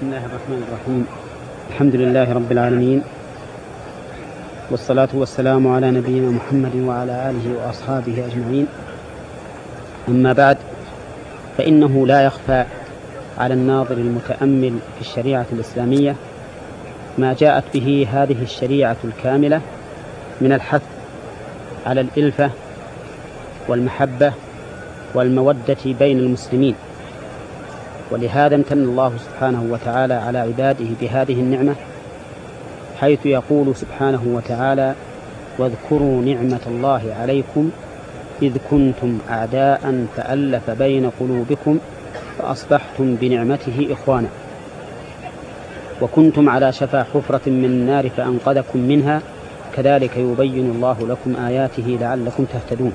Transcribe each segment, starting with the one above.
بسم الله الرحمن الرحيم. الحمد لله رب العالمين، والصلاة والسلام على نبينا محمد وعلى آله وأصحابه أجمعين. أما بعد، فإنه لا يخفى على الناظر المتأمل في الشريعة الإسلامية ما جاءت به هذه الشريعة الكاملة من الحث على الإلفة والمحبة والمودة بين المسلمين. ولهذا امتن الله سبحانه وتعالى على عباده بهذه النعمة، حيث يقول سبحانه وتعالى: واذكروا نعمة الله عليكم إذ كنتم أعداء فألف بين قلوبكم فأصبحتم بنعمته إخوانا وكنتم على شفا حفرة من النار فأنقذكم منها كذلك يبين الله لكم آياته لعلكم تهتدون.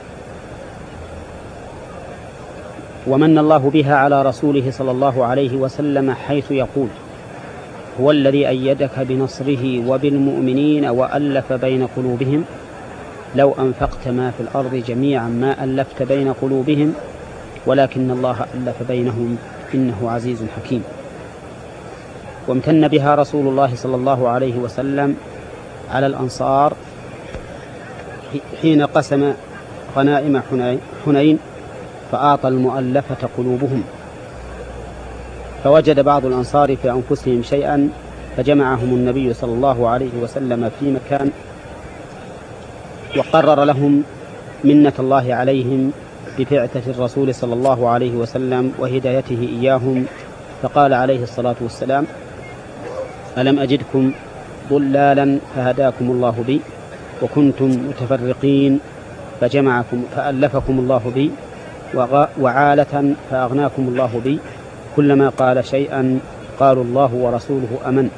ومن الله بها على رسوله صلى الله عليه وسلم، حيث يقول: هو الذي أيدك بنصره وبالمؤمنين وألف بين قلوبهم لو أنفقت ما في الأرض جميعا ما ألفت بين قلوبهم ولكن الله ألف بينهم إنه عزيز حكيم. وامتن بها رسول الله صلى الله عليه وسلم على الأنصار حين قسم غنائم حنين فأعطى المؤلفة قلوبهم، فوجد بعض الأنصار في أنفسهم شيئا فجمعهم النبي صلى الله عليه وسلم في مكان وقرر لهم منة الله عليهم ببعثة الرسول صلى الله عليه وسلم وهدايته إياهم، فقال عليه الصلاة والسلام: ألم أجدكم ضلالا فهداكم الله بي وكنتم متفرقين فألفكم الله بي وعالة فأغناكم الله بي كلما قال شيئا قالوا الله ورسوله أمن.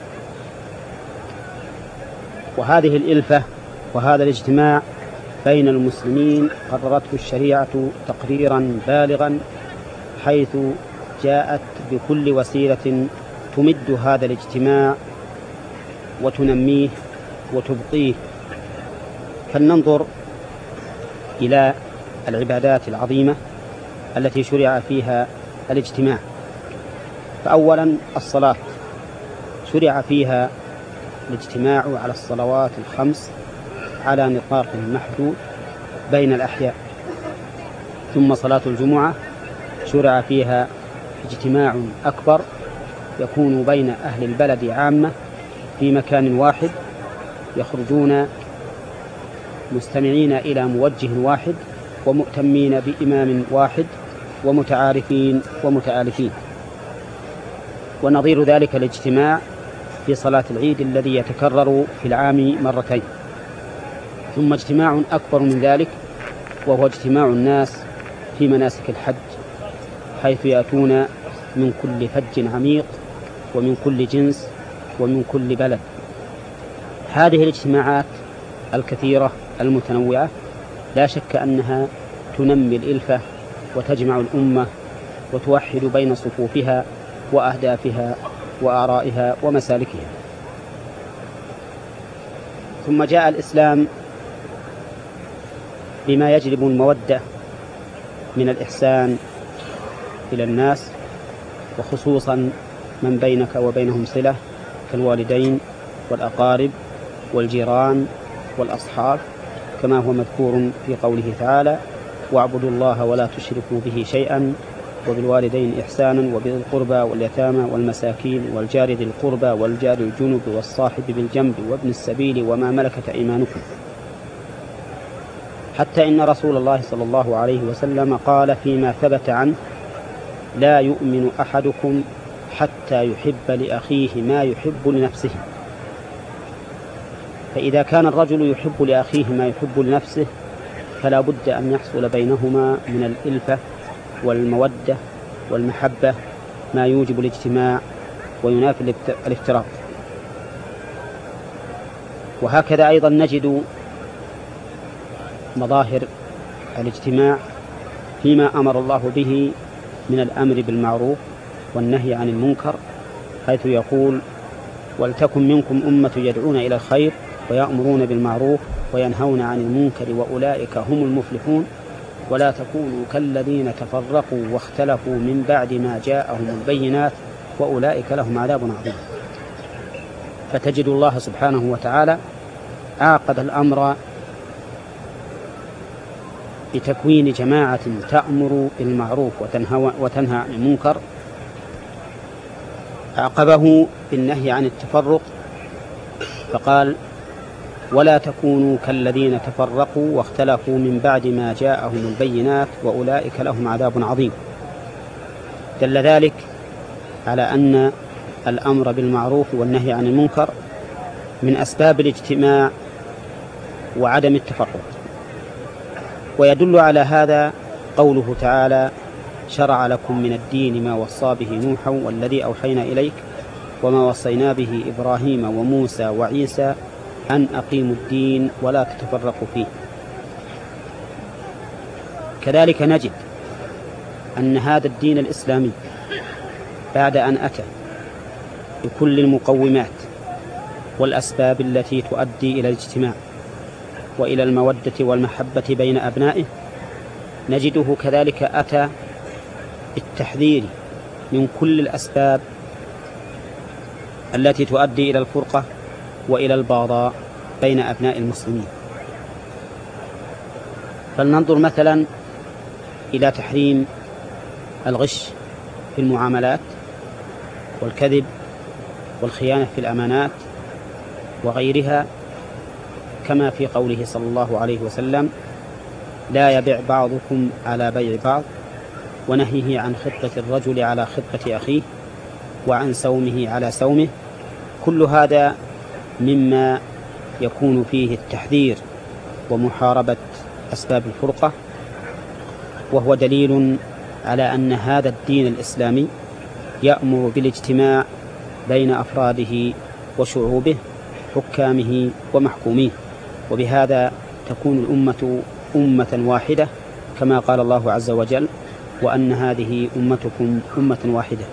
وهذه الإلفة وهذا الاجتماع بين المسلمين قررته الشريعة تقريرا بالغا، حيث جاءت بكل وسيلة تمد هذا الاجتماع وتنميه وتبقيه. فلننظر إلى العبادات العظيمة التي شرع فيها الاجتماع. فأولا الصلاة، شرع فيها الاجتماع على الصلوات الخمس على نطاق محدود بين الأحياء. ثم صلاة الجمعة شرع فيها اجتماع أكبر يكون بين أهل البلد عامة في مكان واحد، يخرجون مستمعين إلى موجه واحد ومؤتمين بإمام واحد ومتعارفين ومتآلفين. ونظير ذلك الاجتماع في صلاة العيد الذي يتكرر في العام مرتين. ثم اجتماع أكبر من ذلك وهو اجتماع الناس في مناسك الحج، حيث يأتون من كل فج عميق ومن كل جنس ومن كل بلد. هذه الاجتماعات الكثيرة المتنوعة لا شك أنها تنمي الإلفة وتجمع الأمة وتوحد بين صفوفها وأهدافها وآرائها ومسالكها. ثم جاء الإسلام بما يجلب المودة من الإحسان إلى الناس، وخصوصا من بينك وبينهم صلة كالوالدين والأقارب والجيران والأصحاب، كما هو مذكور في قوله تعالى: واعبدوا الله ولا تشركوا به شيئا وبالوالدين إحسانا وبذي القربى واليتامى والمساكين والجار ذي القربى والجار الجنب والصاحب بالجنب وابن السبيل وما ملكت أيمانكم. حتى إن رسول الله صلى الله عليه وسلم قال فيما ثبت عنه: لا يؤمن أحدكم حتى يحب لأخيه ما يحب لنفسه. فإذا كان الرجل يحب لأخيه ما يحب لنفسه فلا بد أن يحصل بينهما من الإلفة والمودة والمحبة ما يوجب الاجتماع وينافي الافتراق. وهكذا أيضا نجد مظاهر الاجتماع فيما أمر الله به من الأمر بالمعروف والنهي عن المنكر، حيث يقول: ولتكن منكم أمة يدعون إلى الخير ويأمرون بالمعروف وينهون عن المنكر وأولئك هم المفلحون ولا تكونوا كالذين تفرقوا واختلفوا من بعد ما جاءهم البينات وأولئك لهم عذاب عظيم. فتجد الله سبحانه وتعالى عاقد الأمر بتكوين جماعة تأمر بالمعروف وتنهى عن المنكر، عاقبه بالنهي عن التفرق فقال: ولا تكونوا كالذين تفرقوا واختلفوا من بعد ما جاءهم البينات وأولئك لهم عذاب عظيم. دل ذلك على أن الأمر بالمعروف والنهي عن المنكر من أسباب الاجتماع وعدم التفرق. ويدل على هذا قوله تعالى: شرع لكم من الدين ما وصى به نوحا والذي أوحينا إليك وما وصينا به إبراهيم وموسى وعيسى أن أقيموا الدين ولا تتفرقوا فيه. كذلك نجد أن هذا الدين الإسلامي بعد أن أتى بكل المقومات والأسباب التي تؤدي إلى الاجتماع وإلى المودة والمحبة بين أبنائه، نجده كذلك أتى بالتحذير من كل الأسباب التي تؤدي إلى الفرقة وإلى البغضاء بين أبناء المسلمين. فلننظر مثلا إلى تحريم الغش في المعاملات والكذب والخيانة في الأمانات وغيرها، كما في قوله صلى الله عليه وسلم: لا يبع بعضكم على بيع بعض، ونهيه عن خطة الرجل على خطة أخيه، وعن سومه على سومه. كل هذا مما يكون فيه التحذير ومحاربة أسباب الفرقة، وهو دليل على أن هذا الدين الإسلامي يأمر بالاجتماع بين أفراده وشعوبه، حكامه ومحكوميه، وبهذا تكون الأمة أمة واحدة، كما قال الله عز وجل: وأن هذه أمتكم أمة واحدة.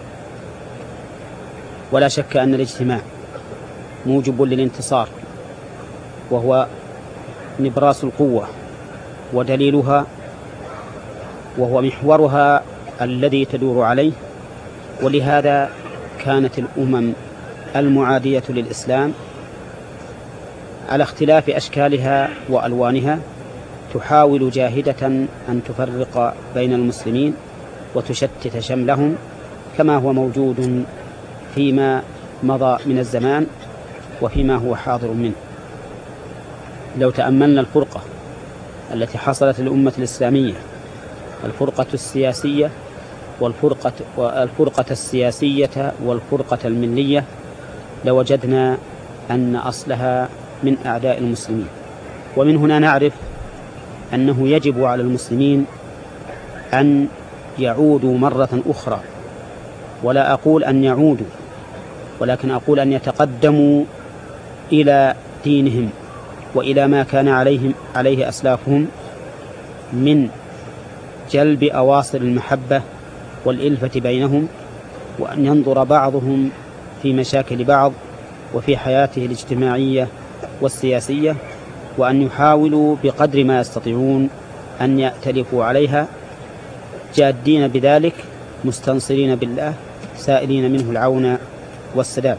ولا شك أن الاجتماع موجب للانتصار، وهو نبراس القوة ودليلها، وهو محورها الذي تدور عليه. ولهذا كانت الأمم المعادية للإسلام على اختلاف أشكالها وألوانها تحاول جاهدة أن تفرق بين المسلمين وتشتت شملهم، كما هو موجود فيما مضى من الزمان وفيما هو حاضر منه. لو تأملنا الفرقة التي حصلت للأمة الإسلامية، الفرقة السياسية والفرقة السياسية والفرقة الملية، لوجدنا أن أصلها من أعداء المسلمين. ومن هنا نعرف أنه يجب على المسلمين أن يعودوا مرة أخرى، ولا أقول أن يعودوا، ولكن أقول أن يتقدموا إلى دينهم وإلى ما كان عليه أسلافهم من جلب أواصر المحبة والإلفة بينهم، وأن ينظر بعضهم في مشاكل بعض وفي حياته الاجتماعية والسياسية، وأن يحاولوا بقدر ما يستطيعون أن يأتلفوا عليها، جادين بذلك، مستنصرين بالله، سائلين منه العون والسداد.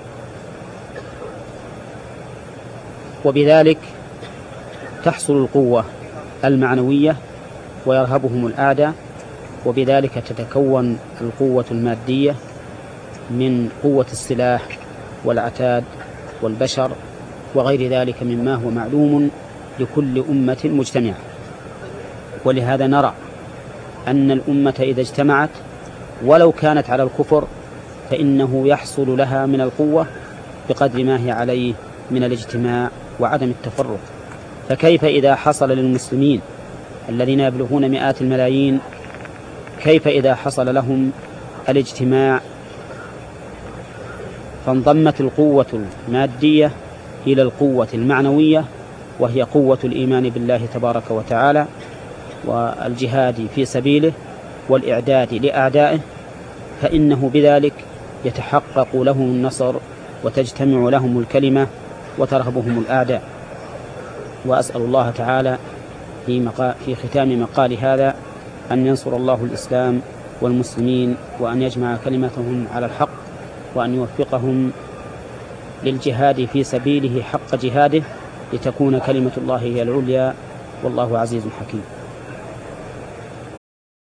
وبذلك تحصل القوة المعنوية ويرهبهم الأعداء، وبذلك تتكون القوة المادية من قوة السلاح والعتاد والبشر وغير ذلك مما هو معلوم لكل أمة مجتمعة. ولهذا نرى أن الأمة إذا اجتمعت ولو كانت على الكفر فإنه يحصل لها من القوة بقدر ما هي عليه من الاجتماع وعدم التفرق. فكيف إذا حصل للمسلمين الذين يبلغون مئات الملايين، كيف إذا حصل لهم الاجتماع فانضمت القوة المادية إلى القوة المعنوية، وهي قوة الإيمان بالله تبارك وتعالى والجهاد في سبيله والإعداد لأعدائه، فإنه بذلك يتحقق لهم النصر وتجتمع لهم الكلمة وترهبهم الأعداء. وأسأل الله تعالى في ختام مقال هذا أن ينصر الله الإسلام والمسلمين، وأن يجمع كلمتهم على الحق، وأن يوفقهم للجهاد في سبيله حق جهاده لتكون كلمة الله هي العليا، والله عزيز حكيم.